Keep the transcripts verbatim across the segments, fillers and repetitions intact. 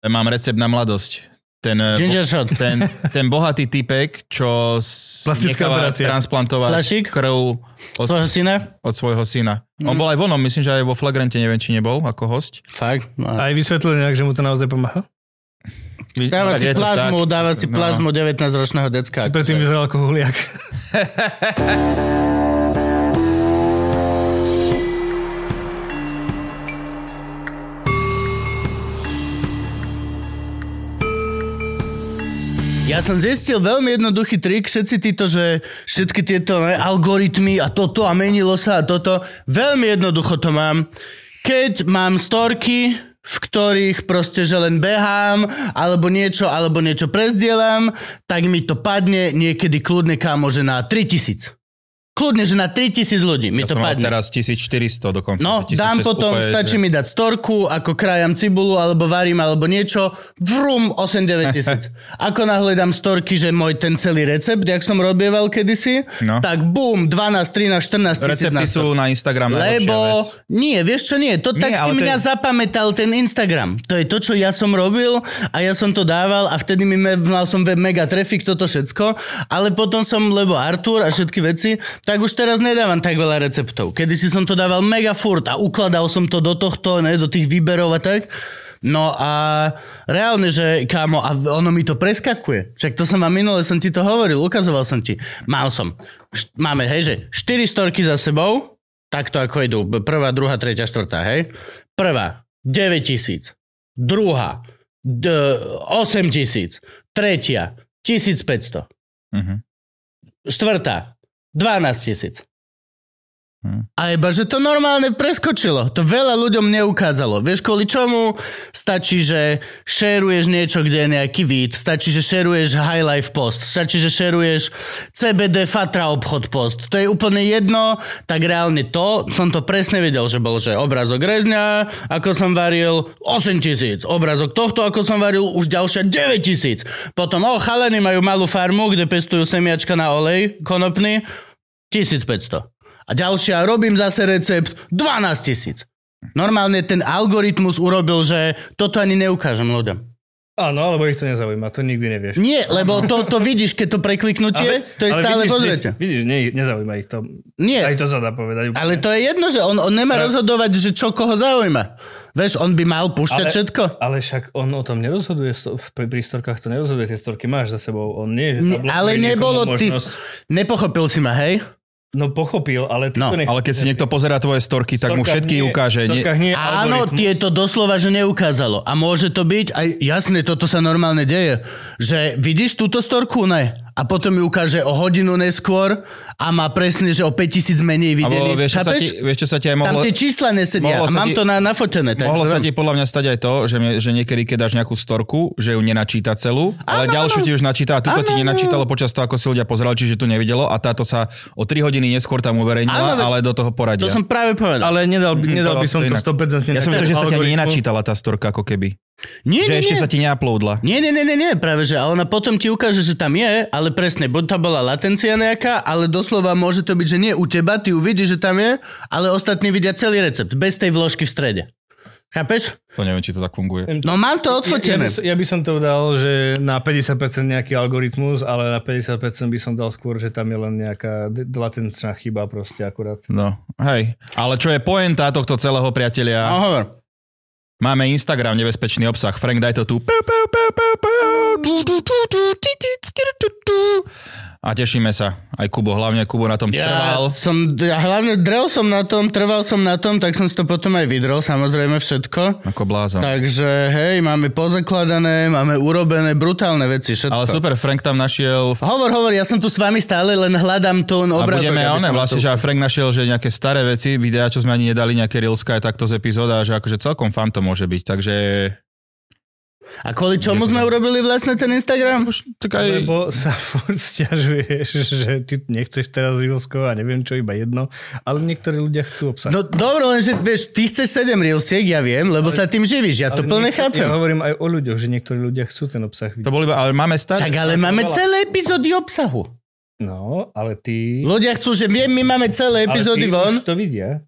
Mám recept na mladosť. Ten, Ginger shot. Ten, ten bohatý typek, čo necháva transplantovať Flašik? krv od svojho syna. Od svojho syna. Mm. On bol aj vonom, myslím, že aj vo Flagrante, neviem, či nebol ako host. Fakt? No. Aj vysvetlil nejak, že mu to naozaj pomáha? Dáva si plazmu, dáva si plazmu no. devätnásťročného decka. Či predtým vyzeral ako huliak. Ja som zistil veľmi jednoduchý trik, všetci títo, že všetky tieto ne, algoritmy a toto a menilo sa a toto, veľmi jednoducho to mám. Keď mám storky, v ktorých proste, že len behám, alebo niečo, alebo niečo prezdielam, tak mi to padne niekedy kľudne kámo, že na tritisíc. Kľudne, že na tritisíc ľudí mi ja to padne. Ja som teraz tisícštyristo dokonca. No, dám potom, úplne, stačí že... mi dať storku, ako krájam cibulu, alebo varím, alebo niečo, vrum, osem deväť tisíc. Ako náhle dám storky, že môj ten celý recept, jak som robieval kedysi, no. tak bum, dvanásť, trinásť, štrnásť tisíc. Recepty sú na Instagram najlepšia Lebo, vec. nie, vieš čo nie, to nie, tak si mňa je... zapamätal ten Instagram. To je to, čo ja som robil a ja som to dával a vtedy mi me, mal som mega trafik, toto všetko, ale potom som, lebo Artur a všetky veci, tak už teraz nedávam tak veľa receptov. Kedysi som to dával mega furt a ukladal som to do tohto, ne, do tých výberov a tak. No a reálne, že kámo, a ono mi to preskakuje. Však to som vám minule, som ti to hovoril, ukazoval som ti. Mal som, št- máme, hej, že štyri storky za sebou, takto ako idú, prvá, druhá, tretia, štvrtá, hej. Prvá, deväť tisíc. Druhá, d- osem tisíc. Tretia, tisícpäťsto. Uh-huh. Štvrtá, dvanásť tisíc. Hmm. A iba, že to normálne preskočilo. To veľa ľuďom neukázalo. Vieš, kvôli čomu? Stačí, že šeruješ niečo, kde je nejaký vid. Stačí, že šeruješ high life post. Stačí, že šeruješ cé bé dé Fatra obchod post. To je úplne jedno. Tak reálne to, som to presne videl, že bol, že obrázok rezňa, ako som varil, osem tisíc. Obrázok tohto, ako som varil, už ďalšia deväť tisíc. Potom, o, chalani majú malú farmu, kde pestujú semiačka na olej konopný, tisícpäťsto. A ďalšia, robím zase recept, dvanásť tisíc. Normálne ten algoritmus urobil, že toto ani neukážem ľuďom. Áno, lebo ich to nezaujíma, to nikdy nevieš. Nie, lebo to, to vidíš, keď to prekliknutie, ale, to je stále, vidíš, pozrite. Vidíš, nie, nezaujíma ich to. Nie. Aj to sa dá povedať. Úplne. Ale to je jedno, že on, on nemá ale... rozhodovať, že čo koho zaujíma. Vieš, on by mal púšťať ale, všetko. Ale však on o tom nerozhoduje, pri, pri storkách to nerozhoduje, tie storky máš za sebou. On nie, že ne, ale nebolo ty, možnosť... nepochopil si ma, hej? No pochopil, ale ty no, to nechceš. Ale keď si niekto pozerá tvoje storky, tak mu všetky nie, ukáže. Nie... Nie Áno, tieto doslova, že neukázalo. A môže to byť, aj jasne, toto sa normálne deje, že vidíš túto storku, ne? A potom ju ukáže o hodinu neskôr a má presne, že o päťtisíc menej videný. Vieš, čo sa ti, vieš, čo sa ti aj mohlo... Tam tie čísla nesedia a mám ti, to na, nafotené. Mohlo sa ti podľa mňa stať aj to, že, že niekedy, keď dáš nejakú storku, že ju nenačíta celú, ale ano, ďalšiu ano. Ti už načíta a túto ti nenačítalo počas toho, ako si ľudia pozerali, čiže tu nevidelo a táto sa o tri hodiny neskôr tam uverejnila, ano, ale do toho poradia. To som práve povedal. Ale nedal, nedal by som to sto percent. Ja som myslel, že sa ti ani nenačítala tá storka, ako keby. Nie, že nie, ešte nie. sa ti neuploadla. Nie, nie, nie, nie, nie, práve že. A ona potom ti ukáže, že tam je, ale presne, buď to bola latencia nejaká, ale doslova môže to byť, že nie u teba, ty ju vidíš, že tam je, ale ostatní vidia celý recept, bez tej vložky v strede. Chápeš? To neviem, či to tak funguje. No mám to odfotené. Ja, ja, by, ja by som to dal, že na päťdesiat percent nejaký algoritmus, ale na päťdesiat percent by som dal skôr, že tam je len nejaká latenčná chyba proste akurát. No, hej. Ale čo je pointa tohto celého, priatelia? No, hovor. Máme Instagram, nebezpečný obsah. Frank, daj to tu. A tešíme sa. Aj Kubo, hlavne Kubo na tom ja trval. Som, ja hlavne drel som na tom, trval som na tom, tak som si to potom aj vydrel, samozrejme všetko. Ako blázon. Takže hej, máme pozakladané, máme urobené brutálne veci, všetko. Ale super, Frank tam našiel... Hovor, hovor, ja som tu s vami stále, len hľadám tu obrázok. A budeme, oné, vlastne, tu... že Frank našiel, že nejaké staré veci, videá, čo sme ani nedali, nejaké reelska, takto z epizóda, že akože celkom fan to môže byť, takže... A kvôli čomu sme urobili vlastne ten Instagram? Tak aj... Lebo sa furt sťažuješ, že ty nechceš teraz reelsko a neviem čo, iba jedno, ale niektorí ľudia chcú obsah. No dobro, lenže vieš, ty chceš sedem reelsiek, ja viem, lebo ale, sa tým živíš, ja to plne chápem. Ja hovorím aj o ľuďoch, že niektorí ľudia chcú ten obsah vidieť. To boli, ale máme staré. Však ale máme celé epizódy obsahu. No, ale ty... Ľudia chcú, že viem, my máme celé epizódy von. Ale ty už to vidia.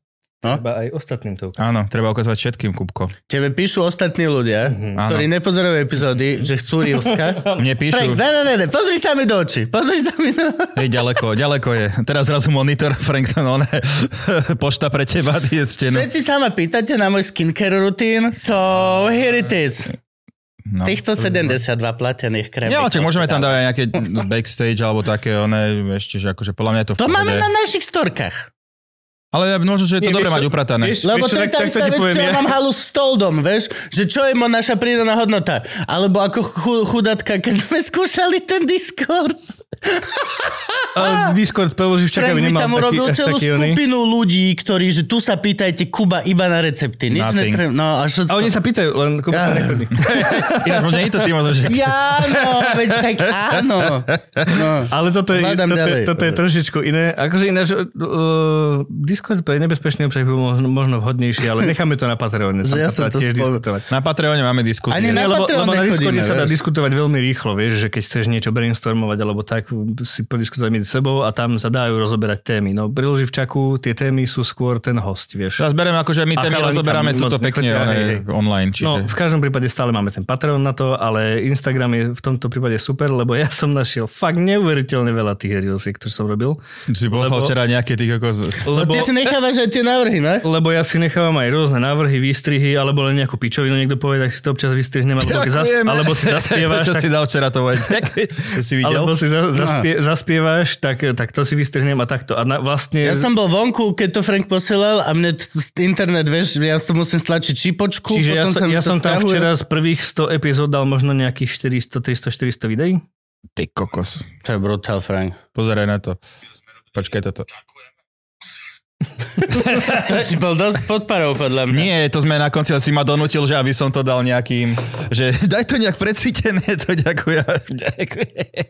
No? Treba aj ostatným to ukázať. Áno, treba ukázať všetkým, Kupko. Tebe píšu ostatní ľudia, mm-hmm. ktorí nepozerajú epizódy, že chcú Rilska. Mne píšu... Frank, ne, ne, ne, ne, pozri sa mi do očí. Pozri sa mi do... Hej, ďaleko, ďaleko je. Teraz zrazu monitor, Frank, no ne, pošta pre teba, je stenu. Všetci sa ma pýtate na môj skincare rutín, so here it is. No. Týchto sedemdesiatdva platených krémov. Ja, čak môžeme tam dávať nejaké backstage alebo také, one, ešte, že akože podľa mňa je to v To pohode. máme na našich storkách. Ale možno, že je to Nie, dobre vieš, mať upratané. Vieš, Lebo vieš, to je tá istá vec, čo ja mám halu s Toldom, vieš? Že čo je mo naša prídaná hodnota? Alebo ako chudatka, keď sme skúšali ten Discord. Uh, Discord Peloživčaka by nemal tam taký, urobil celú taký skupinu oný. ľudí, ktorí, že tu sa pýtajte Kuba iba na recepty. Nič netreb... no, a, a oni sa pýtajú, len Kuba ja. nechodí. Ináč možno nie to ty, možno, že... Ja, no, veď tak áno. No. Ale toto je, toto, je, toto je trošičku iné. Akože ináč, uh, Discord pre nebezpečný obsah by možno, možno vhodnejší, ale necháme to na Patreone. Ja sa to tiež spolu... diskutovať. Na Patreone máme diskusie. Ani na lebo, Patreon lebo na Discorde sa dá vieš. diskutovať veľmi rýchlo, vieš, že keď chceš niečo brainstormovať alebo tak, si podiskutovať medzi sebou a tam sa dajú rozoberať témy. No pri Loživčaku tie témy sú skôr ten host, vieš. Teraz beriem ako, že my témy rozoberáme túto pekne one, online. Čiže... No v každom prípade stále máme ten Patreon na to, ale Instagram je v tomto prípade super, lebo ja som našiel fakt neuveriteľne veľa tých reelsiek, ktoré som robil. Si poslal lebo... včera nejaké tých ako... Lebo... Ty si nechávaš aj tie návrhy, ne? Lebo ja si nechávam aj rôzne návrhy, výstrihy, alebo len nejakú pičovinu niekto povie, tak si to občas vystrihnem, alebo, zas... alebo si zaspievaš. Čo tak... si dal včera to povedať? Si videl? Alebo si za, zaspie, zaspievaš, tak, tak to si vystrihnem a takto. A na, vlastne... Ja som bol vonku, keď to Frank posielal a mne t- internet, vieš, ja to musím stlačiť čipočku. Čiže ja, som, ja som tam stahuje. včera z prvých sto epizód dal možno nejakých štyristo, tristo, štyristo videí. Ty kokos. To je brutál, Frank. Pozeraj na to. Počkaj toto. To si bol dosť pod parou, podľa mňa. Nie, to sme na konci, si ma donútil, že aby som to dal nejakým, že daj to nejak precítené, to ďakujem. Ďakujem.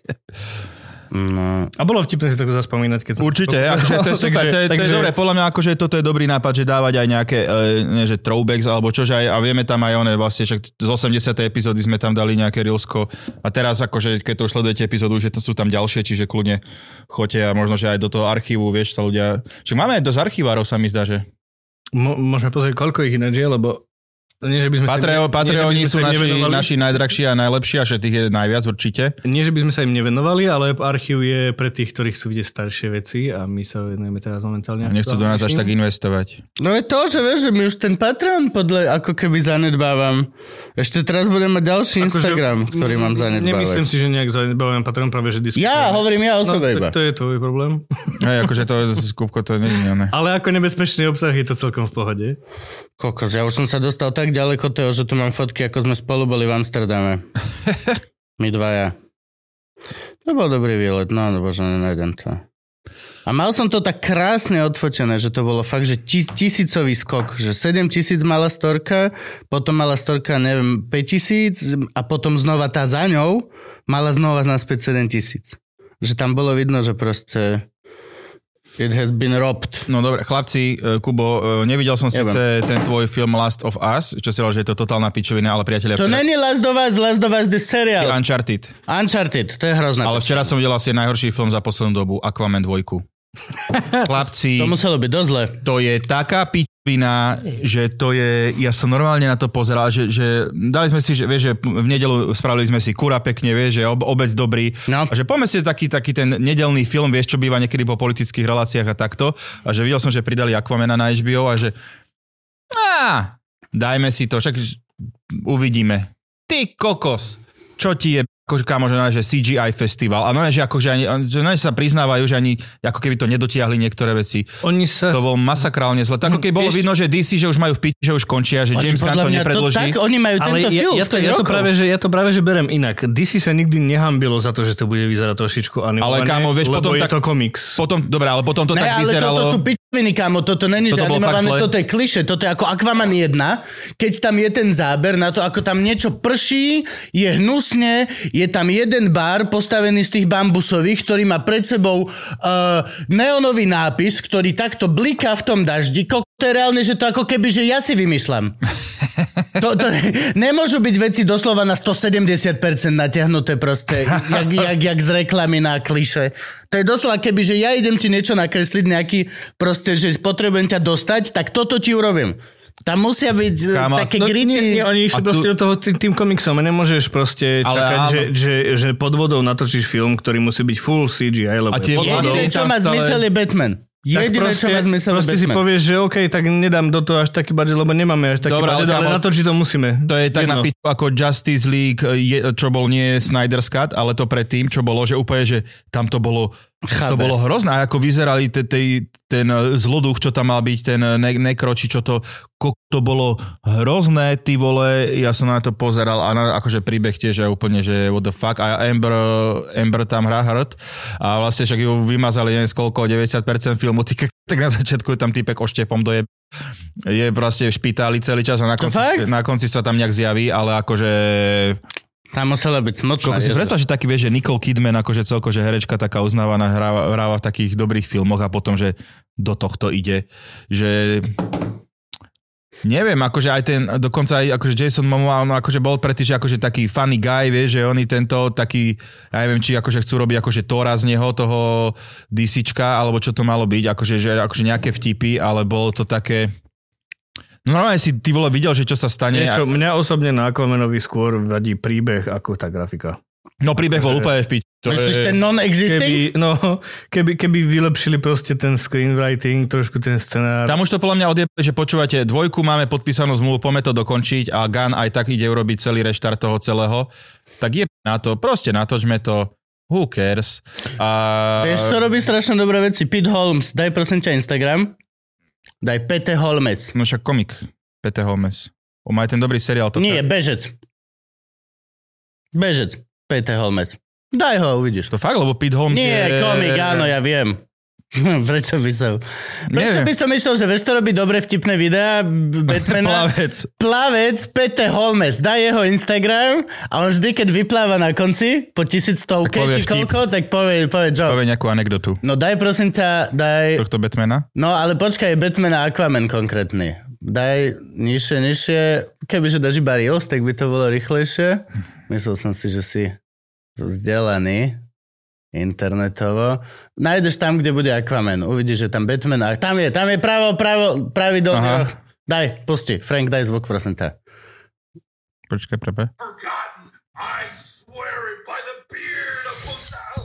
No. A bolo vtipné si takto zaspomínať, keď som... Určite, akože to je super, takže, to je, takže... to je dobré, podľa mňa akože toto je dobrý nápad, že dávať aj nejaké, nie, že throwbacks, alebo čože aj, a vieme tam aj one vlastne, však z osemdesiatej epizódy sme tam dali nejaké reelsko a teraz akože, keď to už sledujete epizódu, že to sú tam ďalšie, čiže kľudne choďte a možno, že aj do toho archívu, vieš, sa ľudia, čiže máme aj dosť archívárov, sa mi zdá, že... Mo- môžeme pozrieť, koľko ich ináč je, lebo nie, že by sme Patreo, sa, Patreoni nie, sú naši, nevenovali. naši najdrahší a najlepší a že tých je najviac určite. Nie, že by sme sa im nevenovali, ale archív je pre tých, ktorí chcú vidieť staršie veci a my sa venujeme teraz momentálne. A nechcú do nás až tak investovať. No je to, že vieš, že my už ten Patreon podľa, ako keby zanedbávam. Ešte teraz budem mať ďalší Instagram, Ako, ktorý mám zanedbávať. Nemyslím si, že nejak zanedbávam Patreon, práve že diskutujeme. Ja hovorím ja o sebe no, iba. to je tvoj problém. Hej, akože to, Kupko, to nie je ne. Ale ako nebezpečný obsah je to celkom v pohode. Kokos, ja už som sa dostal tak ďaleko toho, že tu mám fotky, ako sme spolu boli v Amsterdame. My dvaja. To bol dobrý výlet, no bože, nenájdem to. A mal som to tak krásne odfotené, že to bolo fakt, že tis, tisícový skok, že sedem tisíc mala storka, potom mala storka, neviem, päť tisíc a potom znova tá za ňou mala znova naspäť sedem tisíc. Že tam bolo vidno, že proste it has been robbed. No dobre, chlapci, Kubo, nevidel som síce ten tvoj film Last of Us, čo si hovoril, že je to totálna pičovina, ale priatelia... To včera... není Last of Us, Last of Us the serial. Uncharted. Uncharted, to je hrozné. Ale včera som videl asi najhorší film za poslednú dobu, Aquaman dva. Chlapci... To muselo byť dosť zle. To je taká pičovina, že to je... Ja som normálne na to pozeral, že, že dali sme si, že, vieš, že v nedelu spravili sme si kura pekne, vieš, že ob, obed dobrý. No. A že poďme si taký, taký ten nedelný film, vieš, čo býva niekedy po politických reláciách a takto. A že videl som, že pridali Aquamana na há bé ó a že... Á, dajme si to, však uvidíme. Ty kokos, čo ti je... Akože kámo, že cé gé í festival. A no že akože ani, že no, sa priznávajú, že ani ako keby to nedotiahli niektoré veci. Oni sa... To bol masakrálne zle. Tak ako keby bolo vidno, že dé cé, že už majú v piči, že už končia, že James Gunn to nepredloží. To, tak oni majú ale tento ja, film. Ja to, ja, to práve, že, ja to práve, že berem inak. dé cé sa nikdy nehambilo za to, že to bude vyzerať trošičku animované, ale kámo, vieš, lebo potom je tak, to komiks. Potom, dobre, ale potom to ne, tak vyzeralo... Ale toto sú pičoviny, kámo, toto není, že animované, toto je kliše, toto je ako Aquaman jeden, keď tam je ten záber na to, ako tam niečo prší, je hnusne, je tam jeden bar postavený z tých bambusových, ktorý má pred sebou uh, neonový nápis, ktorý takto bliká v tom daždi. Ko- to je reálne, že to ako keby, že ja si vymýšľam. To, to, nemôžu byť veci doslova na stosedemdesiat percent natiahnuté proste, jak, jak, jak z reklamy na kliše. To je doslova, keby, že ja idem ti niečo nakresliť, nejaký proste, že potrebujem ťa dostať, tak toto ti urobím. Tam musia byť Kámo, také no, griny. Nie, nie, oni išli tu... proste do toho tým, tým komiksom. Nemôžeš proste čakať, že, že, že pod vodou natočíš film, ktorý musí byť full C G I. Lebo jediné, čo má zmysel je Batman. Jediné, proste, čo má zmysel proste si povieš, že OK, tak nedám do toho až taký budget, lebo nemáme až taký Dobre, budget, ale, ale na to, či to musíme. To je tak Jedno. na piču ako Justice League, je, čo bol nie Snyder's Cut, ale to predtým, čo bolo, že úplne, že tam to bolo, to bolo hrozné. A ako vyzerali te, te, ten zloduch, čo tam mal byť, ten ne, nekroči, čo to, to bolo hrozné, ty vole, ja som na to pozeral a na, akože príbeh tiež je úplne, že what the fuck, a Amber, Amber tam hrá hrd a vlastne však ju vymazali neviem koľko, deväťdesiat percent filmu, ty, tak na začiatku je tam týpek oštepom dojeb, je proste v špitáli celý čas a na konci, na konci sa tam nejak zjaví, ale akože... Tam musela byť smutná. Koľko si predstav, že taký vieš, že Nicole Kidman, akože celko, že herečka taká uznávaná, hráva, hráva v takých dobrých filmoch a potom, že do tohto ide, že... Neviem, akože aj ten, dokonca aj akože Jason Momoa, on akože bol predtým, že akože taký funny guy, vieš, že oni tento taký, ja neviem, či akože chcú robiť akože Tora z neho, toho DCčka, alebo čo to malo byť, akože, že, akože nejaké vtipy, ale bolo to také... No normálne si ty vole videl, že čo sa stane. Niečo, a... Mňa osobne na Aquamanovi skôr vadí príbeh ako tá grafika. No príbeh bol úplne v piči. Myslíš je... ten non-existing? Keby, no, keby, keby vylepšili proste ten screenwriting, trošku ten scenár. Tam už to podľa mňa odjebali, že počúvate, dvojku máme podpísanú zmluvu, poďme to dokončiť a Gunn aj tak ide urobiť celý reštart toho celého. Tak je na to, proste natočme to. Who cares? A... Vieš, to robí strašne dobré veci. Pete Holmes, daj prosím ťa Instagram. Daj Pete Holmes. No však komik. Pete Holmes. On má aj ten dobrý seriál. To Nie, tak... bežec. Bežec. Pete Holmes. Daj ho, uvidíš. To fakt, lebo Pete Holmes Nie, je... komik, áno, ja viem. Prečo by som... Prečo Neviem. by som išiel, že vieš to robiť dobre vtipné videá Batmana? Plavec. Plavec Pete Holmes. Daj jeho Instagram a on vždy, keď vypláva na konci po tisícstovke či koľko, tak povie, povie joke. Povie nejakú anekdotu. No daj prosím ťa, daj... Tohto Batmana? No ale počkaj, Batman a Aquaman konkrétny. Daj nižšie, nižšie. Kebyže dáš iba Reels, tak by to bolo rýchlejšie. Myslel som si, že si vzdelaný internetovo. Nájdeš tam, kde bude Aquaman. Uvidíš, že tam Batman a tam je, tam je pravo, pravo, pravý dolný roh. Daj, pusti. Frank, daj zvuk, prosím ťa. Počkaj, prepe. Forgotten. I swear it by the beard of Mosal.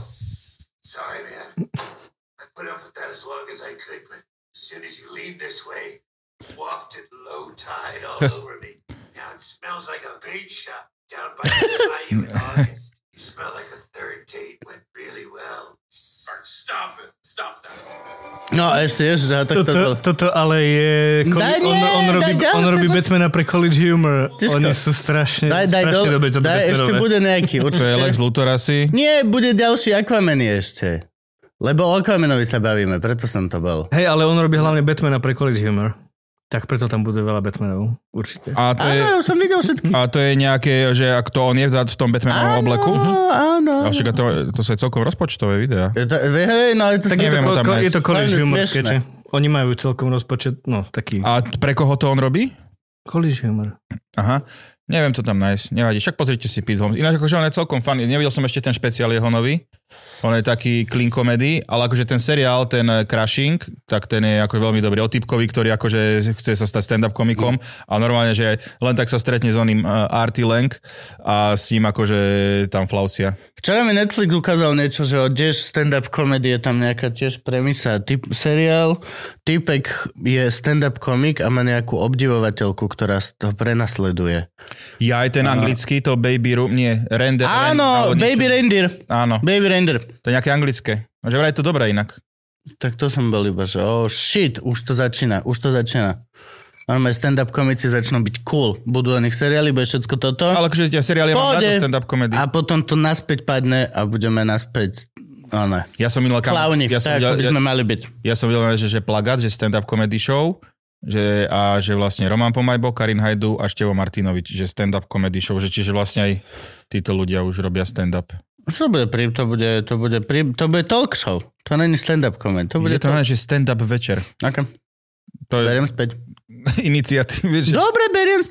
Sorry, man. I put up with that as long as I could, but as soon as you lean this way, wafted low tide all over me. Now it smells like a bait shop down by the bayou in August. You smell like a third date went really well. Or stop it. Stop that. No ešte, ešte, že tak to bolo. Toto ale je... Daj, nie, on, on robí, daj, on robí Batmana pre College Humor. Cisko. Oni sú strašne, daj, daj, strašne dobre to daj, ešte bude nejaký. Určite. To je Lex Luthor asi? Nie, bude ďalší Aquaman ešte. Lebo o Aquamanovi sa bavíme, preto som to bol. Hej, ale on robí hlavne Batmana pre College Humor. Tak preto tam bude veľa Batmanov, určite. A to je, áno, som videl všetky. A to je nejaké, že ak to on je v tom Batmanovom obleku? Áno, áno. To, to sú celkom rozpočtové videá. Je to, hej, no, je to, tak je to, ko, je to College Humor skeče. Oni majú celkom rozpočet, no taký. A pre koho to on robí? College Humor. Aha. Neviem to tam nájsť, nevadí. Však pozrite si Pete Holmes. Ináč akože on je celkom fun. Nevidel som ešte ten špeciál jeho nový. On je taký clean comedy, ale akože ten seriál, ten Crashing, tak ten je ako veľmi dobrý. O typkovi, ktorý akože chce sa stať stand-up komikom a normálne, že len tak sa stretne s oným Artie Lang a s ním akože tam flausia. Včera mi Netflix ukázal niečo, že tiež stand-up komedy je tam nejaká tiež premisa. Typ, seriál, typek je stand-up komik a má nejakú obdivovateľku, ktorá to prenasleduje. Ja aj ten ano. Anglický, to Baby Room, nie, Render. Áno, Rend, Baby Render. Áno. Baby Render. To je nejaké anglické. Že vraj to dobré inak. Tak to som bol iba, že oh shit, už to začína, už to začína. Normálne stand-up komici začnú byť cool. Budú o nich seriály, bude všetko toto. Ale akože tie seriály mám rád stand-up komedy. A potom to naspäť padne a budeme naspäť oh, ne. Ja som minul kam... Klauni, ja som tak videl, by sme ja, mali byť. Ja som videl, že, že plagát, že stand-up comedy show, že, a že vlastne Roman Pomajbo, Karin Hajdu a Števo Martinovič, že stand-up comedy show, že čiže vlastne aj títo ľudia už robia stand-up. To bude, pri, to bude, to bude, pri, to bude talk show. To není stand-up comedy. To bude je to talk... že stand-up večer. Okay. To je... Beriem späť. Iniciatívy. Že... Dobre, beriem späť.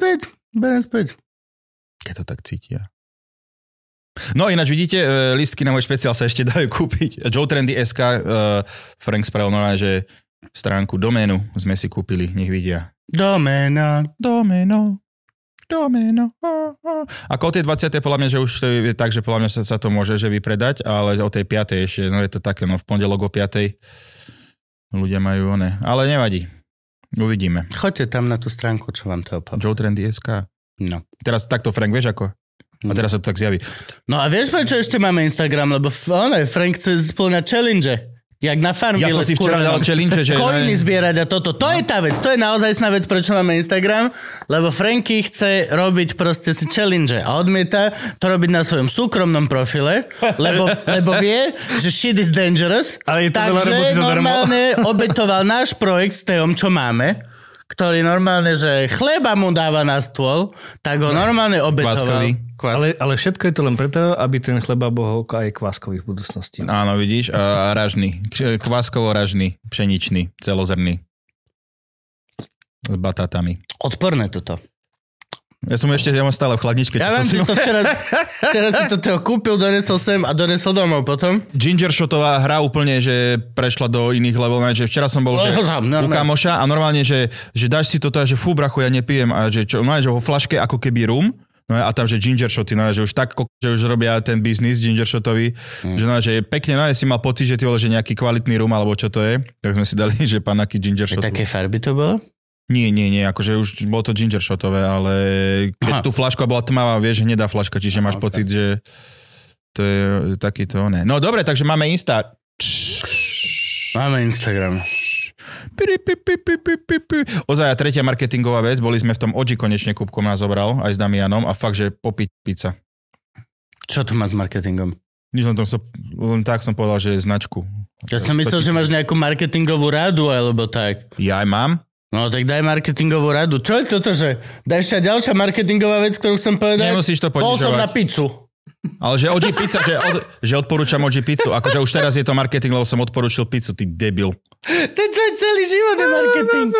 Berem späť. Keď to tak cítia. No ináč vidíte, lístky na môj špeciál sa ešte dajú kúpiť. Joe Trendy bodka es ká, Frank spravil normálne, že stránku doménu sme si kúpili, nech vidia. Doména. Doméno. Doméno. Ako o tej dvadsiatej podľa mňa, že už to je tak, že podľa mňa sa, sa to môže že vypredať, ale o tej piatej ešte, no je to také, no v pondelok o piatej ľudia majú one. Ale nevadí. Uvidíme. Choďte tam na tú stránku, čo vám to opáva. Joe Trendy bodka es ká. No. Teraz takto, Frank, vieš ako? A teraz sa to tak zjaví. No a vieš, prečo ešte máme Instagram? Lebo ono, Frank chce spĺňať challenge. Jak na Farmville. Ja som si včera dal challenge, že... Coiny zbierať a toto. To je tá vec. To je naozajstná vec, prečo máme Instagram. Lebo Franky chce robiť proste si challenge. A odmieta to robiť na svojom súkromnom profile. Lebo, lebo vie, že shit is dangerous. Ale je to takže normálne obetoval náš projekt s Teom, čo máme, ktorý normálne, že chleba mu dáva na stôl, tak ho normálne obetoval. Ale, ale všetko je to len preto, aby ten chleba bol aj kváskový v budúcnosti. Áno, vidíš, a ražný. Kváskovo-ražný, pšeničný, celozrný. S batátami. Odporné toto. Ja som ešte, ja mám stále v chladničke. Ja vám si to včera, včera si to toho kúpil, donesol sem a donesol domov potom. Ginger shotová hra úplne, že prešla do iných level, že včera som bol že, u kamoša a normálne, že, že dáš si toto a že fú, bracho, ja nepijem a že, čo, no, že vo flaške ako keby rum, no a tam, že ginger shoty, no že už tak, že už robia ten biznis ginger shotový, mm. že no, že pekne, no si mal pocit, že ty vole, že nejaký kvalitný rum, alebo čo to je, tak sme si dali, že panáky ginger shot. Také farby to bolo? Nie, nie, nie, akože už bolo to ginger shotové, ale keď Aha. tú flaška bola tmavá, vieš, hnedá flaška, čiže máš okay. pocit, že to je takýto, ne. No dobre, takže máme Insta. Máme Instagram. Ozaj, tretia marketingová vec, boli sme v tom Oji konečne Kúbkom nás zobral, aj s Damianom a fakt, že popiť pizza. Čo to má s marketingom? Len, som, len tak som povedal, že je značku. Ja som myslel, že máš nejakú marketingovú radu, alebo tak. Ja aj mám. No tak daj marketingovú radu. Čo je toto, že daj ešte ďalšia marketingová vec, ktorú chcem povedať? Nemusíš to ponižovať. Bol som na pizzu. Ale že Oji pizza, že, od, že odporúčam Oji pizzu. Akože už teraz je to marketing, lebo som odporúčil pizzu, ty debil. To je celý život je marketing.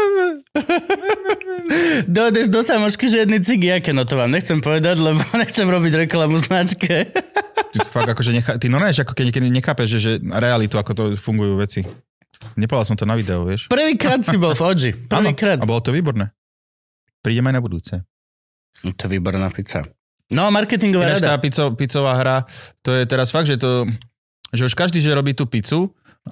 Dojdeš do samošky, že jedny cigy, aké no to vám nechcem povedať, lebo nechcem robiť reklamu značke. Ty fakt akože nechá, ty no nevieš, ako keď niekedy nechápeš, že, že realitu, ako to fungujú veci. Nepovedal som to na video, vieš. Prvýkrát si bol v Oji. Prvýkrát. A bolo to výborné. Prídem aj na budúce. To je výborná pizza. No, marketingová Ináč rada. tá pizzo, pizzová hra, to je teraz fakt, že to, že už každý, že robí tú pizzu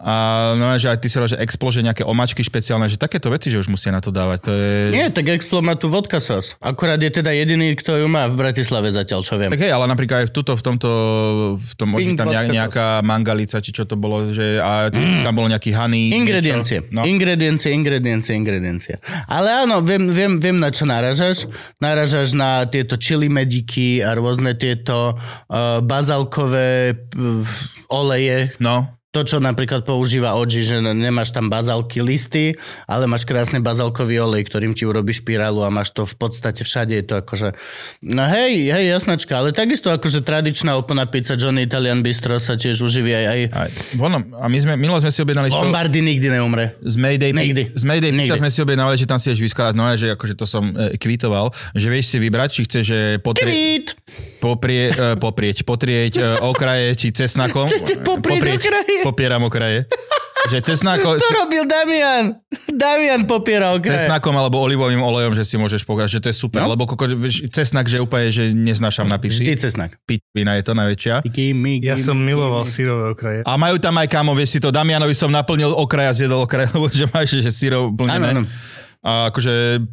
a no, že aj ty si že Explo, že nejaké omačky špeciálne, že takéto veci, že už musia na to dávať. To je... Nie, tak Explo má tu vodka sos. Akurát je teda jediný, kto ju má v Bratislave zatiaľ, čo viem. Tak hej, ale napríklad aj v, tuto, v tomto, v tom možno tam nejaká mangalica, či čo to bolo, že a mm. tam bolo nejaký honey. Ingrediencie. No. Ingrediencie, ingrediencie, ingrediencie. Ale áno, viem, viem, viem na čo náražaš. Náražaš na tieto chili mediky a rôzne tieto uh, bazálkové uh, oleje. No. To, čo napríklad používa Oji, že nemáš tam bazálky listy, ale máš krásny bazálkový olej, ktorým ti urobí špirálu a máš to v podstate všade. Je to akože... No hej, hej, jasnačka, ale takisto akože tradičná úplná pizza Johnny Italian Bistro sa tiež uživí aj... aj... aj ono, a my sme, minule sme si objednali... Lombardy nikdy neumre. Z Mayday, nikdy. Z Mayday pizza sme si objednali, že tam si ješ vyskladať, no že akože to som e, kvitoval, že vieš si vybrať, či chceš potrie... poprie, e, poprieť, potrieť e, okraje, či cesnakom. Chcete poprieť, poprieť okraje? Popieram okraje. Že cesnáko... To robil Damian. Damian popiera okraje. Cesnákom alebo olivovým olejom, že si môžeš povedať, že to je super. No? Lebo koko, cesnak, že úplne, že neznášam napisy. Vždy cesnak. Pičvina je to najväčšia. Ja som miloval sírové okraje. A majú tam aj kámo, vieš si to, Damianovi som naplnil okraja, zjedol okraja, lebo že máš, že sírov plnené. A akože...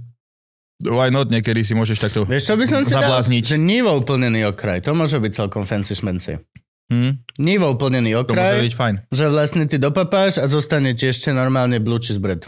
Why not, niekedy si môžeš takto vieš, čo by som si zablázniť. Dal? Že nivou plnený okraj. To môže byť celkom fancy šmenci. Hmm. Nivou plnený okraj, to môže byť fajn. Že vlastne ty dopapáš a zostane ti ešte normálne blue cheese bread.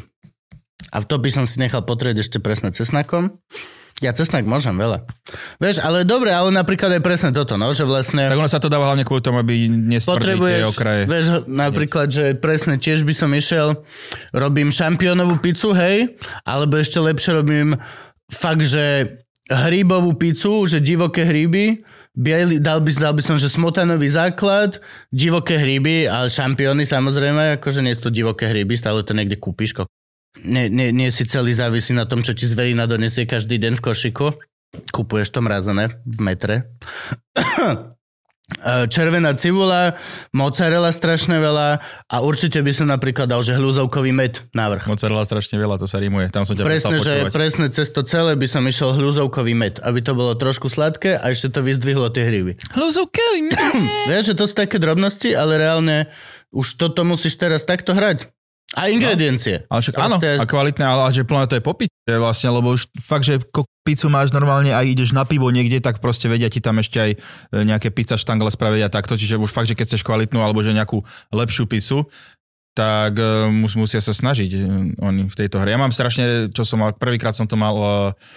A to by som si nechal potrieť ešte presne cesnakom. Ja cesnak môžem veľa. Vieš, ale dobre, ale napríklad aj presne toto, no, že vlastne... Tak ono sa to dáva hlavne kvôli tomu, aby nestvrdili tie okraje. Vieš, napríklad, že presne tiež by som išiel, robím šampiónovú pizzu, hej, alebo ešte lepšie robím fakt, že hríbovú pizzu, že divoké hríby, bieli, dal by, dal by som, že smotanový základ, divoké hríby, ale šampióny samozrejme, akože nie sú to divoké hríby, stále to niekde kúpiš. Nie, nie, nie si celý závisí na tom, čo ti zverina donesie každý deň v košiku. Kupuješ to mrazené v metre. Červená cibula, mozzarella strašne veľa a určite by som napríklad dal, že hľuzovkový med navrch. Mozzarella strašne veľa, to sa rímuje. Tam som ťa presne, že počúvať. Presne cez to celé by som išiel hľuzovkový med, aby to bolo trošku sladké a ešte to vyzdvihlo tie hrivy. Hľuzovkový med! Vieš, že to sú také drobnosti, ale reálne už toto musíš teraz takto hrať. A ingrediencie. No, ale však, áno, a kvalitné, ale že plné to je popiť, vlastne, lebo už fakt, že pizzu máš normálne a ideš na pivo niekde, tak proste vedia ti tam ešte aj nejaké pizza štangle spraviť a takto, čiže už fakt, že keď chceš kvalitnú alebo že nejakú lepšiu pizzu, tak mus, musia sa snažiť oni v tejto hre. Ja mám strašne, čo som mal, prvýkrát som to mal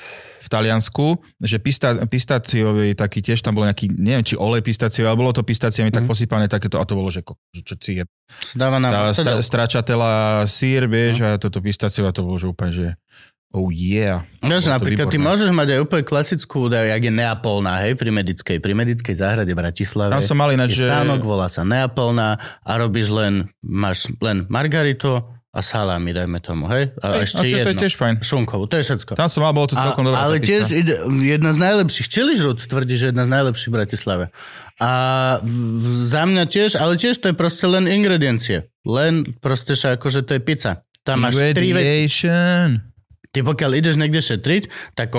v Taliansku, že pistá, pistáciový taký tiež, tam bol nejaký, neviem, či olej pistáciový, ale bolo to pistáciami mm. tak posypané takéto, a to bolo, že čo ci je. Dáva nám. Tá stračatela sír, vieš, mm. a toto pistáciové, to bolo, že úplne, že oh yeah. Vieš, napríklad ty môžeš mať aj úplne klasickú údav, jak je Neapolná, hej, pri medickej, pri medickej záhrade v Bratislave. Tam som mal ináč, je stánok, volá sa Neapolná a robíš len, máš len margarito a salámy, dajme tomu, hej? A hej, ešte okay, jedno. To je tiež fajn. Šunkovú, to je všetko. Tam som mal, bolo to celkom dobrá. Ale tiež ide, jedna z najlepších, Čiližrút tvrdí, že jedna z najlepších v Bratislave. A v, za mňa tiež, ale tiež to je proste len ingrediencie. Len proste, akože to je pizza. Tam máš tri veci. Ty pokiaľ ideš niekde šetriť, tak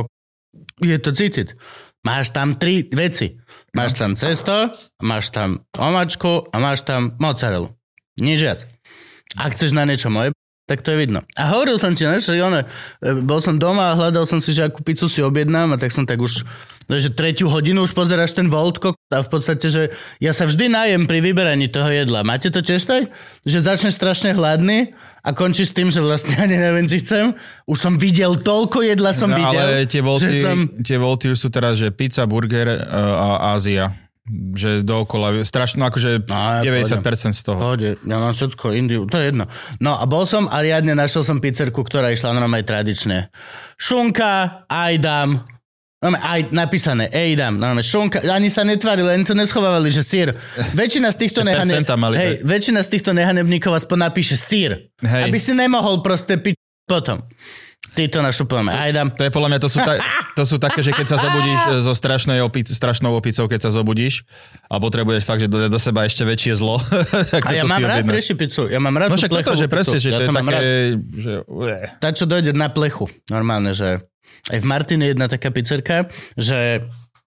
je to cítiť. Máš tam tri veci. Máš tam cesto, máš tam omáčku a máš tam mozzarellu. Nič viac. Ak chceš na niečo moje, tak to je vidno. A hovoril som ti, že one, bol som doma a hľadal som si, že akú pizzu si objednám a tak som tak už, že tretiu hodinu už pozeráš ten Voltko a v podstate, že ja sa vždy najem pri vyberaní toho jedla. Máte to tiež tak? Že začneš strašne hladný a končíš tým, že vlastne ani neviem, či chcem. Už som videl, toľko jedla som no, videl. Ale tie volty, som... tie volty už sú teraz, že pizza, burger a Ázia. Že dookola, strašne, no akože no, ja deväťdesiat percent z toho. Pohode, ja mám všetko Indiu, to je jedno. No a bol som a riadne našiel som pizzerku, ktorá išla normálne tradične. Šunka, ajdam, aj napísané, ejdam, normálne šunka, ani sa netvárili, ani to neschovávali, že sír. Väčšina z týchto, nehane... hej, väčšina z týchto nehanebníkov aspoň napíše sír. Hej. Aby si nemohol proste piť potom. Ty to našupujeme, ajdam. To je podľa mňa, to sú, ta, to sú také, že keď sa zobudíš zo strašnej opic, strašnou opicou, keď sa zobudíš a potrebuješ fakt, že do, do seba ešte väčšie zlo. A ja mám rád treši pizzu, ja mám rád no, tú plechovú že presne, pizzu. Že Ja to je také, rád. že... Tá, čo dojde na plechu, normálne, že aj v Martine je jedna taká pizzerka, že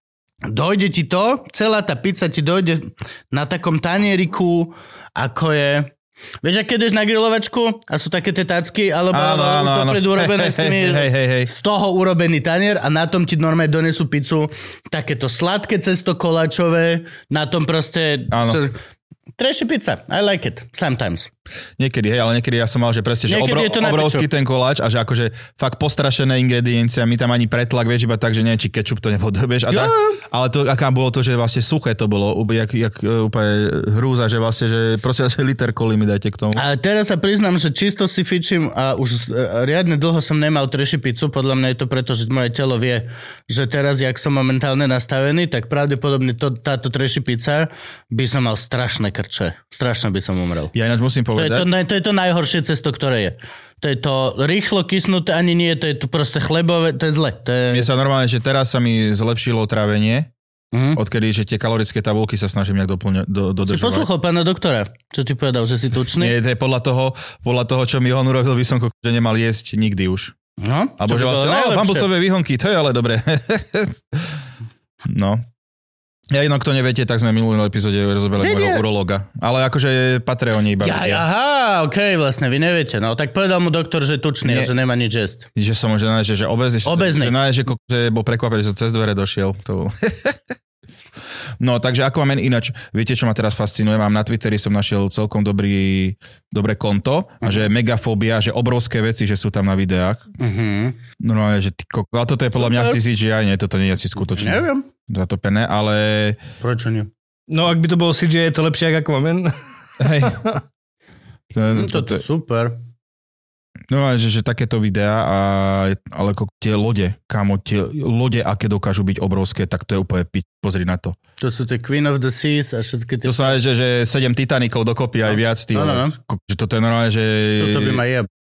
dojde ti to, celá tá pizza ti dojde na takom tanieriku, ako je... Vieš, ak keď ideš na grilovačku a sú také tie tácky, alebo áno, áno, už dopredu urobené s tými, hej, hej, hej. z toho urobený tanier a na tom ti normálne donesú pizzu, takéto sladké cesto koláčové, na tom proste... Áno. Trashy pizza, I like it, sometimes. Niekedy, hej, ale niekedy ja som mal, že presne, že obro, obrovský ten koláč a že akože fakt postrašené ingredienciami, tam ani pretlak, vieš, iba tak, že neviem, či kečup to nepodobíš. Ja. Ale to, aká bolo to, že vlastne suché to bolo, jak, jak úplne hrúza, že vlastne, že proste že liter koli mi dajte k tomu. Ale teraz sa priznám, že čisto si fičím a už riadne dlho som nemal trashy pizzu, podľa mňa je to preto, že moje telo vie, že teraz, jak som momentálne nastavený, tak pravdepodobne to, táto trashy pizza by som mal strašné krče. Strašne by som umrel. Ja ináč musím povedať. To je to, to je to najhoršie cesto, ktoré je. To je to rýchlo kysnuté, ani nie, to je to proste chlebové, to je zle. To je... Mne sa normálne, že teraz sa mi zlepšilo trávenie, mm. odkedy, že tie kalorické tabulky sa snažím nejak doplňa, do, dodržovať. Si poslúchol pána doktora, čo ti povedal, že si tučný? Nie, to je podľa toho, podľa toho, čo mi on urobil, by som že nemal jesť nikdy už. No, alebo že vlastne, oh, bambusové výhonky, to je ale dobre. No. Ja inak, kto neviete, tak sme minulý epizóde rozoberali môjho urológa. Ale akože Patreoni iba ja, aha, okej, okay, vlastne vy neviete. No tak povedal mu doktor, že je tučný a že nemá nič jesť. Že som že, že, že obezný. Obezný. Že, že, že bol prekvapený, že cez dvere došiel. To bol. No, takže Aquaman ináč, viete, čo ma teraz fascinuje? Mám na Twitteri, som našiel celkom dobrý, dobré konto a že megafóbia, že obrovské veci, že sú tam na videách. Uh-huh. Normálne, že ty kok... A toto je podľa mňa asi C G I, nie, toto nie je asi skutočné. Neviem. Zatopené, ale... Prečo nie? No, ak by to bolo C G I, je to lepšie ako Aquaman. Hej. To, to, to, to je super. No, že, že takéto videá, a, ale ako tie lode, kámo, tie lode, aké dokážu byť obrovské, tak to je úplne piť. Pozri na to. To sú tie Queen of the Seas a všetky tie... To sa že, že sedem Titanicov dokopy, no. Aj viac. Tý, no, no, no. Že toto je normálne, že... Toto by ma jeb.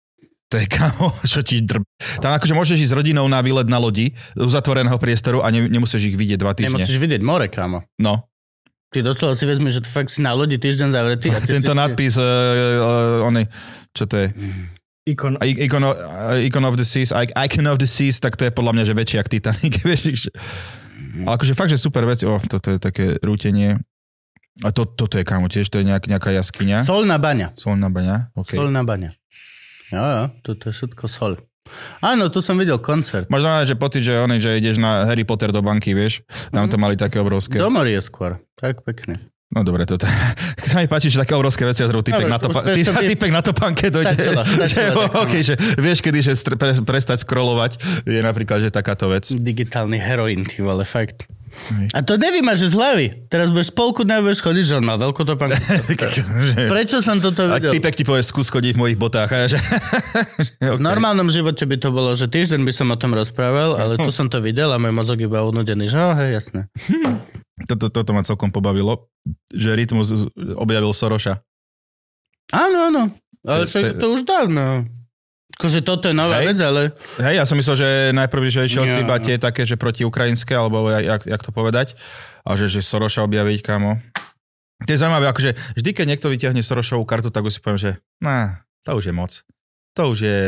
To je kámo, čo ti drb... Tam akože môžeš ísť s rodinou na výlet na lodi z uzatvoreného priestoru a ne, nemusíš ich vidieť dva týždne. Nemusíš vidieť more, kámo. No. Ty doslova si vezmi, že fakt si na lodi týždeň zavretý. A tento si... nadpis, uh, uh, ony, čo to je? Icon. Icon, of, Icon of the Seas, Icon of the Seas, tak to je podľa mňa, že väčší jak Titanic. Ale akože fakt, že super veci. O, toto je také rútenie. A to, toto je, kámo, tiež to je nejak, nejaká jaskyňa. Solná baňa. Solná baňa, okej. Okay. Solná baňa. Jo, jo, toto je všetko sol. Áno, tu som videl koncert. Možno mať, že pocit, že, oni, že ideš na Harry Potter do banky, vieš? Tam to mali také obrovské. Do morie skôr. Tak pekne. No dobre, toto. Sa mi páči, že také obrovské veci a zrú typek, na, topa- ty, typek na topánke dojde. Stačilo, stačilo, že, okay, že vieš, kedy že pre, prestať scrollovať je napríklad, že takáto vec. Digitálny heroín, ty vole, fakt. A to nevymáš z hlavy. Teraz budeš spolku dňa budeš chodiť, že on má veľkú topánku. Prečo som toto videl? A typek ti povie, skús chodiť v mojich botách. A že... okay. V normálnom živote by to bolo, že týždeň by som o tom rozprával, ale tu som to videl a môj mozog iba unudený, že oh, hej, jasné. Toto, toto ma celkom pobavilo, že Rytmus objavil Soroša. Áno, áno. Ale to, to už dávno. Akože toto je nová hej. vec, ale... Hej, ja som myslel, že najprv, že išiel si iba tie také, že protiukrajinské, alebo jak, jak to povedať. A že, že Soroša objaviť, kámo. To je zaujímavé, akože vždy, keď niekto vyťahne Sorošovú kartu, tak už si poviem, že nah, to už je moc. To už je...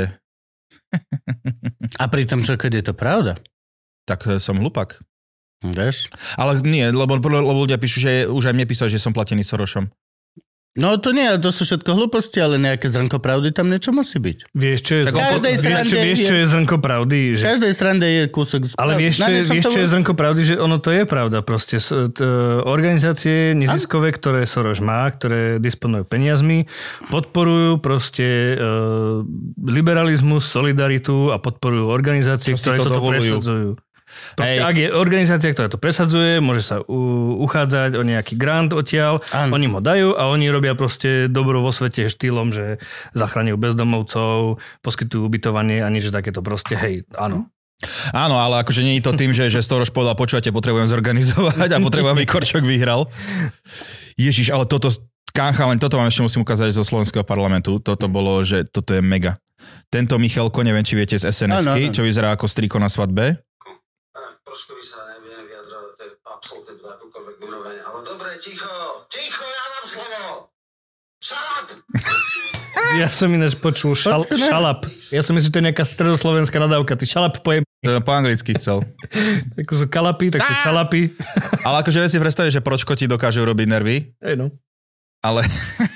A pritom čo, keď je to pravda? Tak som hlupak. Vieš? Ale nie, lebo, lebo ľudia píšu, že už aj mne písali, že som platený Sorošom. No to nie, to sú všetko hlúposti, ale nejaké zrnko pravdy tam niečo musí byť. Vieš, čo je, zrnko, vieš, čo, vieš, čo je zrnko pravdy? Že... V každej strande je kúsok... Ale vieš, čo, vieš, čo je zrnko pravdy? Že ono to je pravda. Proste t- organizácie neziskové, ktoré Soros má, ktoré disponujú peniazmi, podporujú proste uh, liberalizmus, solidaritu a podporujú organizácie, čo ktoré to toto dovolujú. Presadzujú. Proste, ak je organizácia, ktorá to presadzuje, môže sa u, uchádzať o nejaký grant odtiaľ, ano. Oni mu dajú a oni robia proste dobro vo svete štýlom, že zachraňujú bezdomovcov, poskytujú ubytovanie a niečo takéto proste, hej, áno. Áno, ale akože nie je to tým, že, že Soros povedal, počúvate, potrebujem zorganizovať a potrebujem, aby Korčok vyhral. Ježiš, ale toto, kácha, len toto vám ešte musím ukázať zo slovenského parlamentu. Toto bolo, že toto je mega. Tento Michalko, neviem, či viete z es en esky, čo vyzerá ako striko na svadbe. Trošku by sa nebudem vyjadrovať, to je absolútne to akúkoľvek úroveň, ale dobre, ticho, ticho, ja mám slovo! Šalap! Ja som ináč počul šal, šalap. Ja som myslel, že to je nejaká stredoslovenská nadávka. Ty šalap pojeb... To po anglicky chcel. Ako sú kalapy, tak sú šalapy. Ale akože vie si predstaviť, že pročko ti dokáže urobiť nervy. Ej no. Ale...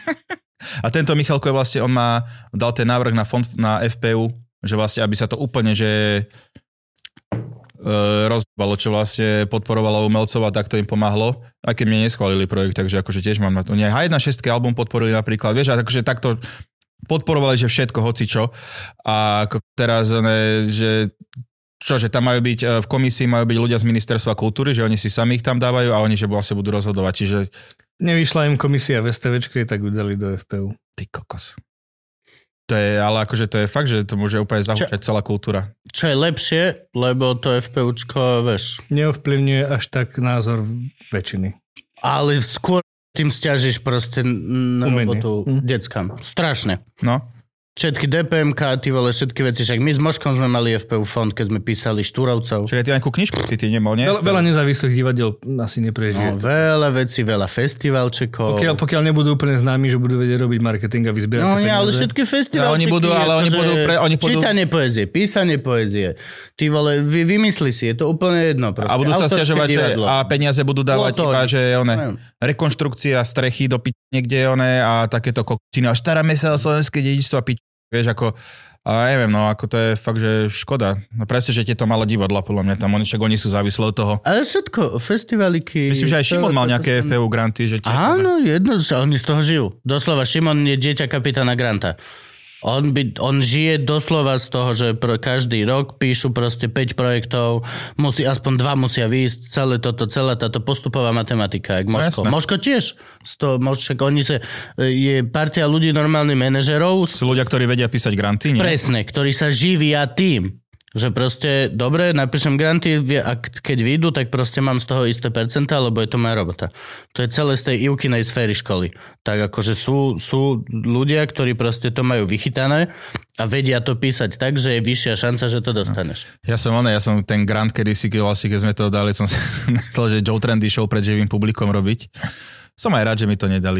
A tento Michalko je vlastne, on má dal ten návrh na fond na ef pé ú, že vlastne, aby sa to úplne, že... rozdbalo, čo vlastne podporovalo umelcov a takto im pomáhlo, aj keď mne neschválili projekt, takže akože tiež mám na to. Nie, há jedna šesť album podporili napríklad, vieš, a akože takto podporovali, že všetko, hocičo. A ako teraz, ne, že čo, že tam majú byť, v komisii majú byť ľudia z ministerstva kultúry, že oni si sami ich tam dávajú a oni, že vlastne budú rozhodovať, čiže... Nevyšla im komisia v STVčke, tak ju dali do ef pé ú. Ty kokos. To je, ale akože to je fakt, že to môže úplne zahúčať celá kultúra. Čo je lepšie, lebo to FPUčko, vieš... Neovplyvňuje až tak názor väčšiny. Ale skôr tým stiažíš proste na Umenie. robotu hm. deckám. Strašne. No. Všetky dé pé em ká, ty vole, všetky veci. Však my s Moškom sme mali ef pé ú fond, keď sme písali Štúrovcov. Čiže ty nejakú knižku si ty nemal, nie? Veľa, veľa nezávislých divadiel asi neprežije. No, veľa vecí, veľa festivalčekov. Pokiaľ, pokiaľ nebudú úplne známi, že budú vedieť robiť marketing a vyzbierať no, tie peniaze. No ale všetky festivalčeky. No, oni budú, ale oni budú... Pre, oni budú... Čítanie poezie, písanie poezie. Ty vole, vy, vymysli si, je to úplne jedno. Proste. A budú sa stiažovať, že, a peniaze budú dávať iba, že one, rekonštrukcia strechy do pič niekde one a takéto kokotiny. A staráme sa o slovenské dedičstvo a pič. Vieš, ako, ale neviem, no, ako to je fakt, že škoda. No presne, že tieto malé divadla, podľa mňa, tam oni, však oni sú závislé od toho. Ale všetko, festivaliky... Myslím, že aj Šimon mal nejaké ef pé ú granty, že tiež... Áno, jedno, že oni z toho žijú. Doslova, Šimon je dieťa kapitána Granta. On, by, on žije doslova z toho, že pro každý rok píšu proste päť projektov, musí, aspoň dva musia výjsť, celé toto, celá táto postupová matematika, jak Moško. No, Moško tiež. Sto, Moško, oni sa, je partia ľudí, normálnych manažerov. Sú ľudia, ktorí vedia písať granty, nie? Presne, ktorí sa živia tým, Že proste, dobre, napíšem granty a keď vyjdu, tak proste mám z toho isté percentá, lebo je to moja robota. To je celé z tej Ivkinej sféry školy. Tak akože sú, sú ľudia, ktorí proste to majú vychytané a vedia to písať tak, že je vyššia šanca, že to dostaneš. Ja som oné, ja som ten grant kedysi, keď vlastne, keď sme to dali, som chcel, že Joe Trendy show pred živým publikom robiť. Som aj rád, že mi to nedali.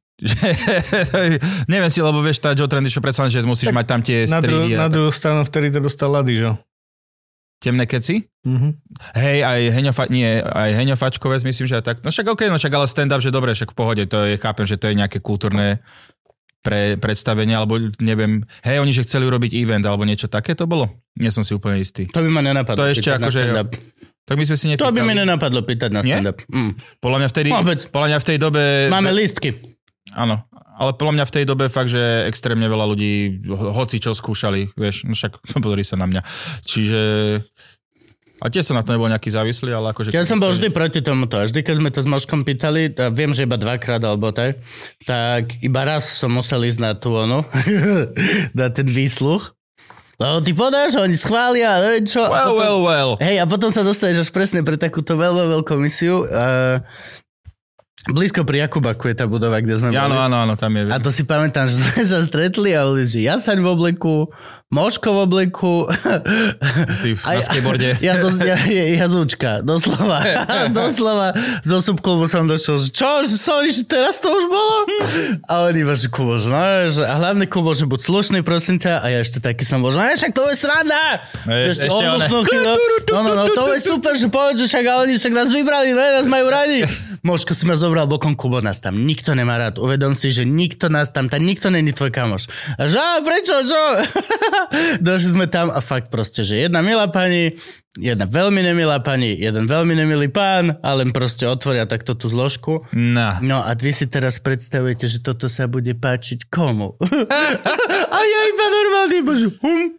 Neviem si, lebo vieš, tá Joe Trendy show predsa, že musíš tak mať tam tie strihy. Na druhú stranu vtedy to dostal Ladižo. Temné keci? Mm-hmm. Hej, aj Heňo, Fa- nie, aj Heňo Fačkovec, myslím, že aj tak. No však okej, okay, no však ale stand-up, že dobre, však v pohode, to je, chápem, že to je nejaké kultúrne pre predstavenie, alebo neviem, hej, oni, že chceli urobiť event, alebo niečo také to bolo? Nie som si úplne istý. To by ma nenapadlo. To ešte akože... Tak my sme si nepýtali. To by mi nenapadlo pýtať na stand-up. Mm. Podľa mňa vtedy... Podľa mňa v tej dobe... Máme lístky. Áno, ale podľa mňa v tej dobe fakt, že extrémne veľa ľudí hoci čo skúšali, vieš, no však pozri sa na mňa. Čiže... A tiež som na to nebol nejaký závislý, ale akože... Ja som bol vždy proti tomuto. A vždy, keď sme to s Moškom pýtali, a viem, že iba dvakrát alebo tak, tak iba raz som musel ísť na tú onu, na ten výsluch. Lebo ty podáš, oni schvália, neviem čo. Well, potom, well, well. Hej, a potom sa dostaneš až presne pre takúto veľmi veľkú misiu. Uh, blízko pri Jakubaku je tá budova, kde sme ja, boli. Áno, áno, áno, tam je. A to si pamätám, že sme sa stretli a boli, že Jasaň v obleku, Moško v obleku. Ty na skateboarde. Ja, ja, ja, ja zúčka, doslova. doslova. Zo subklubu som došiel, že čo, sorry, že teraz to už bolo? A oni iba, že Kubo, že no, že, a hlavne Kubo, že buď slušný, prosím ťa, a ja ešte taký som bol, že ne, však to je sranda. E, ešte one. No, no, no, to je super, že povedz, že však a oni však nás vybrali, ne, nás majú radi. Moško si ma zobral bokom, Kubo, nás tam nikto nemá rád. Uvedom si, že nikto nás tam, tam nikto není tvoj kamoš. A že, a prečo, čo? Došli sme tam a fakt proste, že jedna milá pani, jedna veľmi nemilá pani, jeden veľmi nemilý pán a len proste otvoria takto tú zložku. No. No a vy si teraz predstavujete, že toto sa bude páčiť komu? A ja iba normálne iba, že hum.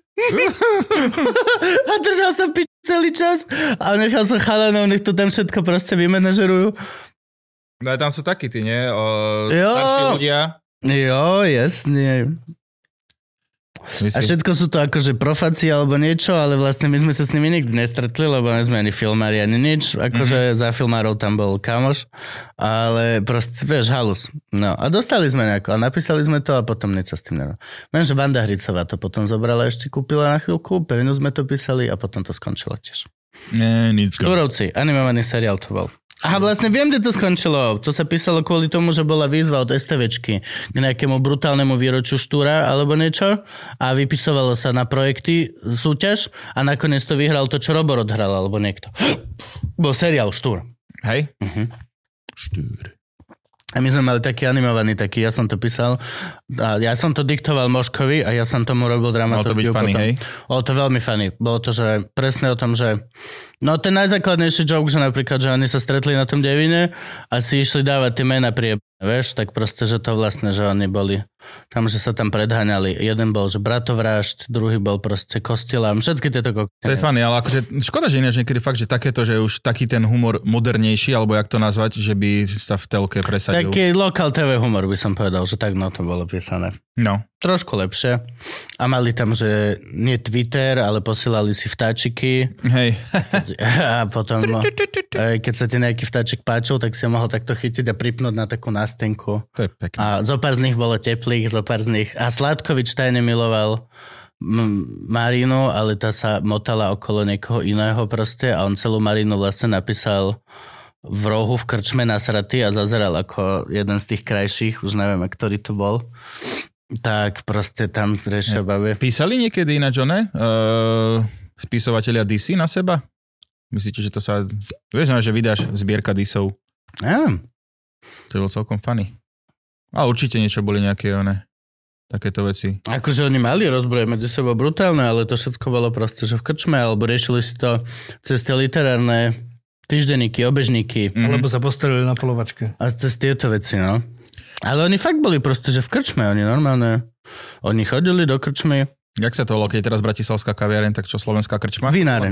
A držal som pič celý čas a nechal som chalanov, nech to tam všetko proste vymenažerujú. No a tam sú takí, ty, nie? O, starší ľudia. Jo, jasne. Myslím. A všetko sú to akože profáci alebo niečo, ale vlastne my sme sa s nimi nikdy nestretli, lebo nie sme ani filmári, ani nič. Akože mm-hmm. za filmárov tam bol kamoš, ale proste, vieš, halus. No a dostali sme nejako a napísali sme to a potom nič sa s tým nerobilo. Viem, že Vanda Hricová to potom zobrala, ešte kúpila na chvíľku, pre ňu sme to písali a potom to skončilo tiež. Nie, nič. Turovci, animovaný seriál to bol. Aha, vlastne viem, kde to skončilo. To sa písalo kvôli tomu, že bola výzva od STVčky k nejakému brutálnemu výročiu Štúra alebo niečo a vypisovalo sa na projekty súťaž a nakoniec to vyhral to, čo Robor odhral alebo niekto. Bol seriál Štúr. Hej? Uh-huh. Štúr. A my sme mali taký animovaný, taký, ja som to písal, a ja som to diktoval Moškovi a ja som tomu robil dramaturgiu. Bolo to byť funny, potom. Hej? Bolo to veľmi funny. Bolo to, že presne o tom, že no ten najzákladnejší joke, že napríklad, že oni sa stretli na tom devine a si išli dávať tie mená prie, vieš, tak proste, že to vlastne, že oni boli tam, že sa tam predháňali. Jeden bol, že bratovrážd, druhý bol proste kostelám, všetky tieto kokotiny. To je funny, ale akože škoda, že ináč niekedy fakt, že takéto, že už taký ten humor modernejší, alebo jak to nazvať, že by sa v telke presadil. Taký lokal té vé humor by som povedal, že tak no to bolo písané. No. Trošku lepšie. A mali tam, že nie Twitter, ale posielali si vtáčiky. Hej. A potom, keď sa ti nejaký vtáčik páčil, tak si ho mohol takto chytiť a pripnúť na takú nástenku. To je pekné. A zo pár z nich bolo teplých, zo pár z nich. A Sládkovič tajne miloval m- Marínu, ale tá sa motala okolo niekoho iného proste a on celú Marínu vlastne napísal v rohu v krčme nasratý a zazeral ako jeden z tých krajších, už neviem, ktorý to bol. Tak proste tam riešia babi. Písali niekedy ináč one? Uh, spisovatelia dé cé na seba? Myslíte, že to sa... Vieš, že vydáš zbierka disov? Ja. To bolo celkom funny. A určite niečo boli nejaké one... takéto veci. Akože oni mali rozbroje medzi sebou brutálne, ale to všetko bolo proste, že v krčme, alebo riešili si to cez tie literárne týždenníky, obežníky. Mm-hmm. Alebo sa postavili na polovačke. A cez tieto veci, no. Ale oni fakt boli proste, že v krčme, oni normálne, oni chodili do krčmy. Jak sa to volalo, keď teraz Bratislavská kaviareň, tak čo slovenská krčma? Vináreň.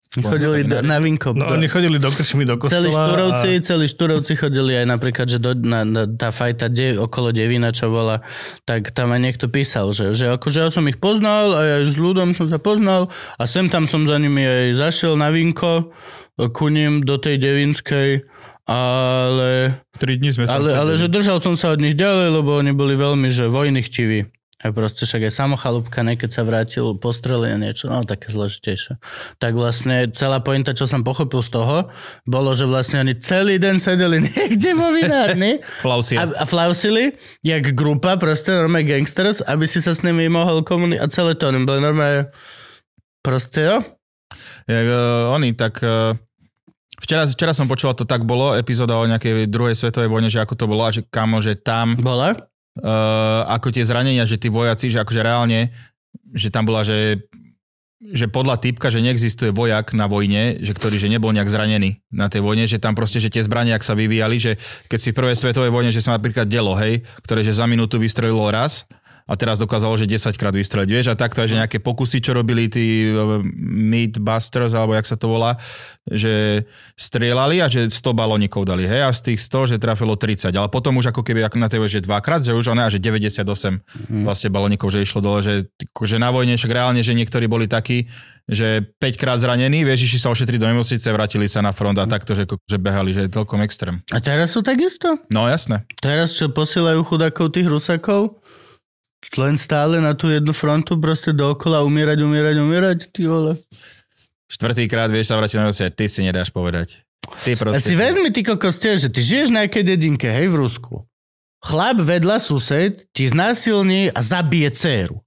Chodili do, na Vinko. No, oni chodili do krčmy, do kostola. Celí štúrovci, a... celí štúrovci chodili aj napríklad, že do, na, na, tá fajta de, okolo Devina, čo bola, tak tam aj niekto písal, že, že akože ja som ich poznal a ja s ľudom som sa poznal a sem tam som za nimi aj zašiel na Vinko ku ním do tej Devinskej, ale... tri dní sme ale, ale že držal som sa od nich ďalej, lebo oni boli veľmi, že vojny chtiví. A proste však aj samochalúbka, keď sa vrátil, postrelil niečo, no také zložitejšie. Tak vlastne celá pointa, čo som pochopil z toho, bolo, že vlastne oni celý deň sedeli niekde vo vinárni a, a flausili, jak grupa, proste normálne gangsters, aby si sa s nimi mohol komunikovať a celé to, oni boli normálne proste, jo? Jak, uh, oni tak... Uh... Včera, včera som počul, to tak bolo, epizóda o nejakej druhej svetovej vojne, že ako to bolo a že kamo, že tam... Bola? Uh, ako tie zranenia, že tí vojaci, že akože reálne, že tam bola, že, že podľa typka, že neexistuje vojak na vojne, že ktorý že nebol nejak zranený na tej vojne, že tam proste, že tie zbrania, ak sa vyvíjali, že keď si v prvej svetovej vojne, že sa napríklad delo, hej, ktoré že za minútu vystrelilo raz a teraz dokázalo, že desaťkrát vystreliť, vieš, a takto aj, že nejaké pokusy, čo robili tí Meatbusters, alebo jak sa to volá, že strieľali a že sto balónikov dali, hej, a z tých sto, že trafilo tridsať, ale potom už ako keby ako na tej, že dvakrát, že už ona, že deväťdesiatosem hmm. vlastne balónikov, že išlo dole, že, že na vojne, však reálne, že niektorí boli takí, že päťkrát zranení, vieš, išli sa ošetriť do nemocnice, vrátili sa na front a hmm. takto, že, že behali, že je celkom extrém. A teraz sú takisto? No, jasné. Teraz, čo posielajú chudákov tých Rusakov, len stále na tú jednu frontu, proste dookola umierať, umierať, umierať, ty vole. Štvrtýkrát vieš sa vrátiť na veci, ty si nedáš povedať. Ty proste... A si vezmi, ty kokos, tiež, že ty žiješ na nejakej dedinke, hej, v Rusku. Chlap vedľa sused ti znásilní a zabije dcéru.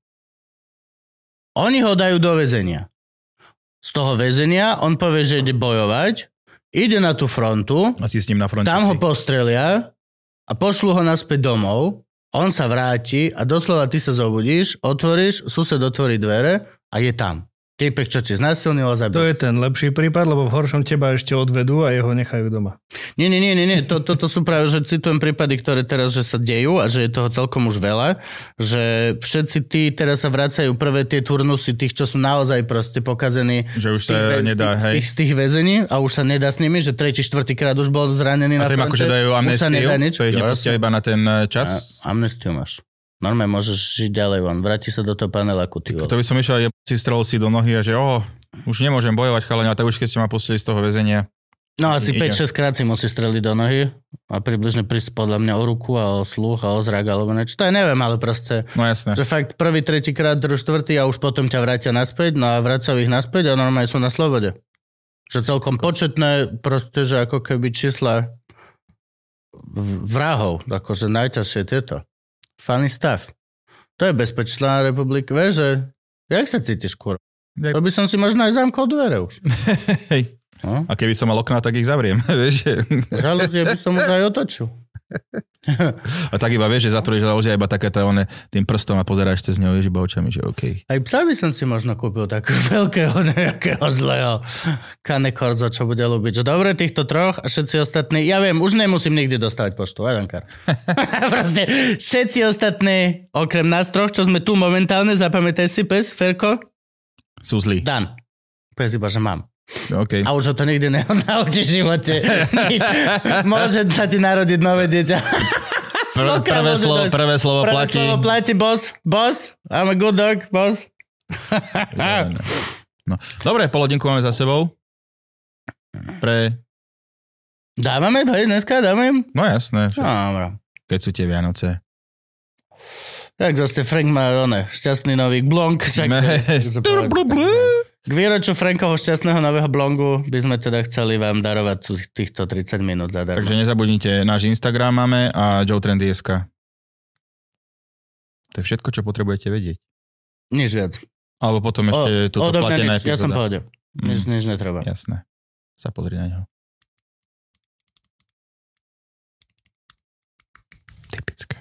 Oni ho dajú do väzenia. Z toho väzenia on povie, že ide bojovať, ide na tú frontu, a si s ním na fronte. Tam ho postrelia a pošlú ho naspäť domov. On sa vráti a doslova ty sa zobudíš, otvoríš, sused otvorí dvere a je tam. Týpek, čo ti znásilnil a zabil. To je ten lepší prípad, lebo v horšom teba ešte odvedú a jeho nechajú doma. Nie, nie, nie, nie. To, to, to sú práve, že citujem prípady, ktoré teraz že sa dejú a že je toho celkom už veľa, že všetci tí teraz sa vracajú prvé tie turnusy tých, čo sú naozaj proste pokazení že už sa tých, nedá, z, tých, z, tých, z tých väzení a už sa nedá s nimi, že tretí, štvrtý krát už bol zranený a na fronte. A tým akože dajú amnestiu, to je nepustia iba na ten čas? A, amnestiu máš. Normálne môžeš žiť ďalej von. Vráti sa do toho paneláku. To by som išiel, si strel si do nohy a že oh, už nemôžem bojovať, chalani, a tak už keď ste ma pustili z toho väzenia. No asi päť šesť krát si musí streliť do nohy a približne prísť podľa mňa o ruku a o sluch a o zrak alebo niečo. To je neviem, ale proste. No jasné. Že fakt prvý, tretí krát, druhý, štvrtý a už potom ťa vrátia naspäť, no a vracajú ich naspäť a normálne sú na slobode. Že celkom početné proste, že ako keby čísla vrahov, akože najťažšie tieto. Funny stuff. To je bezpečná republika. Vieš, že... Jak sa cítiš, kur? To by som si možno aj zamkol dvere už. Hej. No? A keby som mal okná, tak ich zavriem. Vieš? Žalúzie by som už aj otočil. A tak iba vieš, že zatvoríš žalúzie iba takéto one, tým prstom a pozeráš cez ňou, vieš, iba očami, že OK. Aj psa by som si možno kúpil takého veľkého nejakého zlého Cane Corso, čo bude ľúbiť. Že dobre, týchto troch a všetci ostatní, ja viem, už nemusím nikdy dostávať poštu, Adankar. Proste všetci ostatní, okrem nás troch, čo sme tu momentálne, zapamätaj si, pes, Ferko? Sú zlí. Dan. Pes iba, že mám. Okay. A už ho to nikdy nenaučí v živote. Môže sa ti narodiť nové dieťa. Prvé, prvé, slovo, prvé slovo prvé platí. Prvé slovo platí, boss. Boss, I'm a good dog, boss. No. Dobre, pol hodinku máme za sebou. Pre... Dávame, hej, dneska dáme? No jasné. No, keď sú tie Vianoce. Tak zase Frank má one, šťastný nový blonk. Čak, k výročiu Frankovho šťastného nového blongu by sme teda chceli vám darovať týchto tridsať minút zadarmo. Takže nezabudnite, náš Instagram máme a joe trendy bodka es ká. To je všetko, čo potrebujete vedieť. Nič viac. Alebo potom ešte o, túto platená epizóda. Ja som povedal. Nič, nič netreba. Jasné. Sa pozri na ňo. Typické.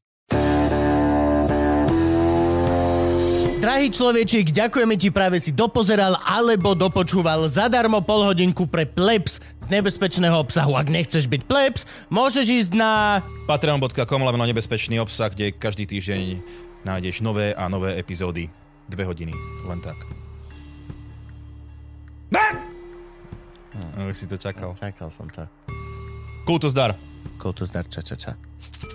Drahý človečík, ďakujeme ti, práve si dopozeral alebo dopočúval zadarmo pol hodinku pre plebs z nebezpečného obsahu. Ak nechceš byť plebs, môžeš ísť na patreon bodka com lomeno nebezpečný obsah, kde každý týždeň nájdeš nové a nové epizódy. Dve hodiny, len tak. Už si to čakal. Čakal som to. Kultus dar. Kultus dar, ča, ča, ča.